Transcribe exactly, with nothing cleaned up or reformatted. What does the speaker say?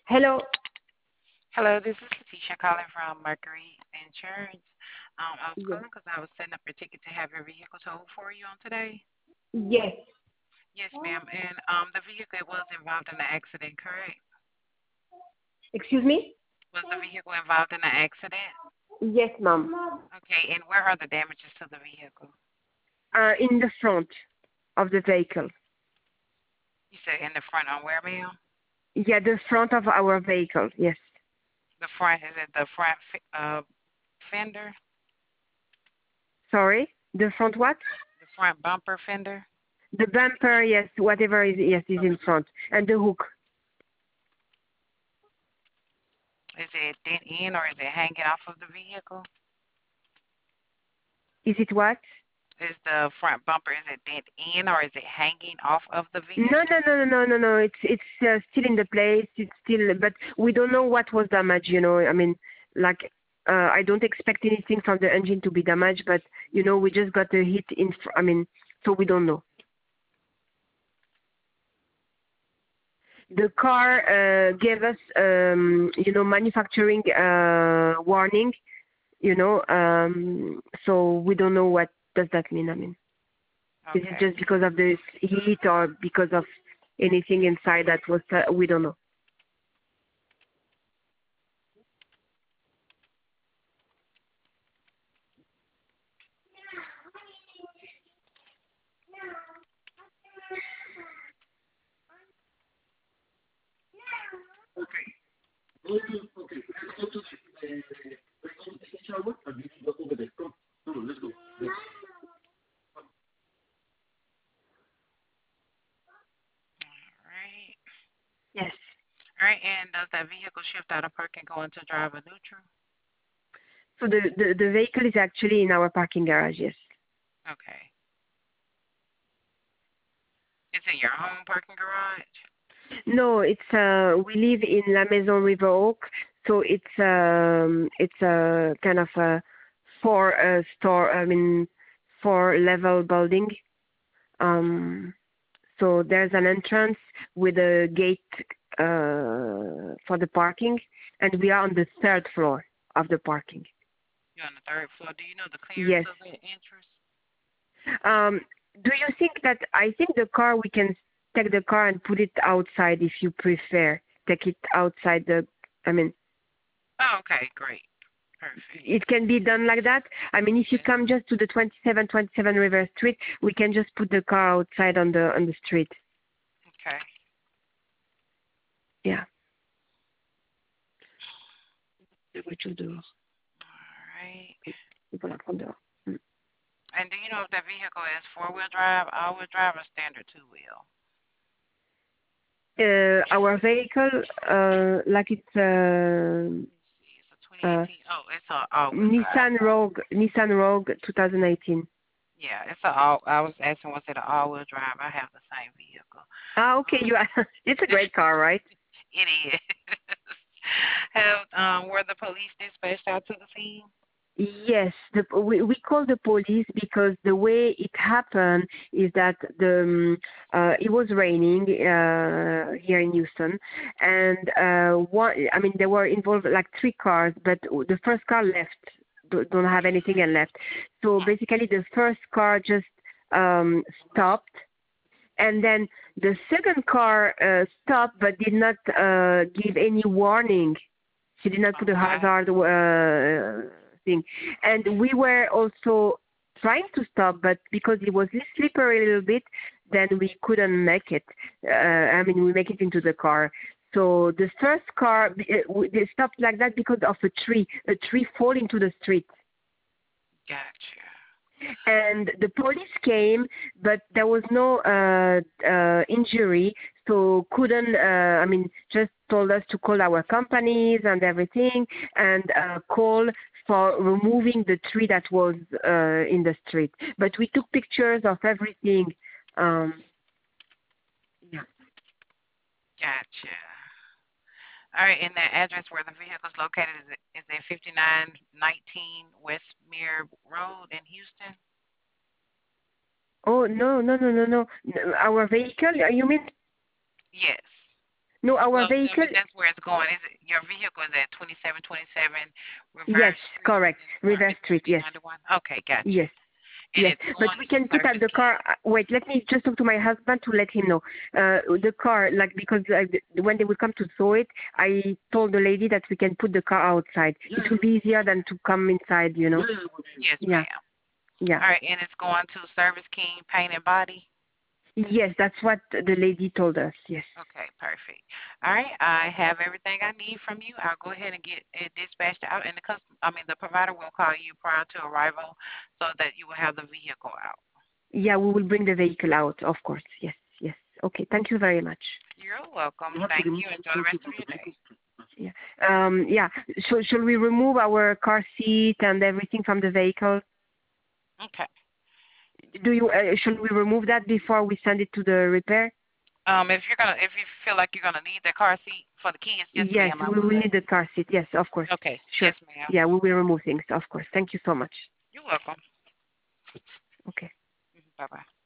Hello. Hello, this is Letitia calling from Mercury Insurance. Um, I was Yes. calling because I was setting up your ticket to have your vehicle towed for you on today. Yes. Yes, ma'am. And um, the vehicle was involved in an accident, correct? Excuse me? Was the vehicle involved in an accident? Yes, ma'am. Okay, and where are the damages to the vehicle? Uh, in the front of the vehicle. You said in the front on where, ma'am? Yeah, the front of our vehicle. Yes. The front, is it the front f- uh, fender? Sorry? The front what? The front bumper fender? The bumper, yes, whatever is, yes, is in front. And the hook. Is it dent in or is it hanging off of the vehicle? Is it what? Is the front bumper, is it dent in or is it hanging off of the No, vehicle? no, no, no, no, no, no. It's it's uh, still in the place. It's still, but we don't know what was damaged. You know, I mean, like uh, I don't expect anything from the engine to be damaged, but you know, we just got a hit in. Fr- I mean, so we don't know. The car uh, gave us, um, you know, manufacturing uh, warning. You know, um, so we don't know what does that mean. I mean, is it Okay. just because of the heat or because of anything inside that was? Uh, we don't know. All right. Yes. All right. And does that vehicle shift out of park and go into driver neutral? So the, the, the vehicle is actually in our parking garage, yes. Okay. It's in your home parking garage? No, it's uh we live in La Maison River Oak, so it's um it's a kind of a four uh, store I mean four level building. Um so there's an entrance with a gate uh for the parking, and we are on the third floor of the parking. You're on the third floor. Do you know the clearance Yes. of the entrance? Um, do you think that I think the car we can take the car and put it outside if you prefer. Take it outside the. I mean, Oh, okay. Great. Perfect. it can be done like that. I mean, if you Yes. come just to the twenty-seven twenty-seven River Street, we can just put the car outside on the on the street. Okay. Yeah. La voiture dehors. All right. Il faut la prendre dehors. Mm. And do you know if that vehicle is four-wheel drive, all-wheel drive, or standard two-wheel? Uh, our vehicle, uh, like it's uh, Let's see. It's a uh, twenty eighteen. Oh, it's a all-wheel drive. Nissan Rogue, Nissan Rogue twenty eighteen. Yeah, it's a all. I was asking, was it an all-wheel drive? I have the same vehicle. Ah, okay. Um, You are. It's a great car, right? it is. Have um, were the police dispatched out to the scene? Yes, the, we we call the police because the way it happened is that the um, uh, it was raining uh, here in Houston, and uh, one I mean there were involved like three cars, but the first car left, do- don't have anything and left. So basically, the first car just um, stopped, and then the second car uh, stopped but did not uh, give any warning. She did not put a Okay. hazard uh, thing. And we were also trying to stop, but because it was slippery a little bit, then we couldn't make it. Uh, I mean, we make it into the car. So the first car, uh, we- they stopped like that because of a tree, a tree falling to the street. Gotcha. And the police came, but there was no uh, uh, injury, so couldn't. Uh, I mean, just told us to call our companies and everything, and uh, call for removing the tree that was uh, in the street. But we took pictures of everything. Um, yeah. Gotcha. All right, and that address where the vehicle is located is it, is it fifty-nine nineteen Westmere Road in Houston? Oh no no no no no! No, our vehicle. You mean? Yes. No, our Well, tell vehicle. me that's where it's going. Is it your vehicle is at twenty-seven twenty-seven Yes, Reverse Street correct. in River apartment Street. thirteen Yes, ninety-one? Okay, gotcha. yes, And yes. it's But going we to can put at Service the King. car. uh, Wait, let me just talk to my husband to let him know. Uh, the car, like because like, the- when they will come to tow it, I told the lady that we can put the car outside. It will be easier than to come inside. You know. Yes, Yeah, ma'am. yeah. All right, and it's going to Service King Paint and Body. Yes, that's what the lady told us. Yes. Okay, perfect. All right, I have everything I need from you. I'll go ahead and get it dispatched out, and the custom, I mean, the provider will call you prior to arrival so that you will have the vehicle out. Yeah, we will bring the vehicle out, of course. Yes, yes. Okay, thank you very much. You're welcome. Thank you. Enjoy the rest of your day. Yeah. Um, yeah. So, shall we remove our car seat and everything from the vehicle? Okay. Do you? Uh, shall we remove that before we send it to the repair? Um, if you're gonna, if you feel like you're gonna need the car seat for the kids, yes, Yes, ma'am. I we will would. need the car seat. Yes, of course. Okay. Sure. Yes, ma'am. Yeah, we will remove things, of course. Thank you so much. You're welcome. Okay. Bye bye.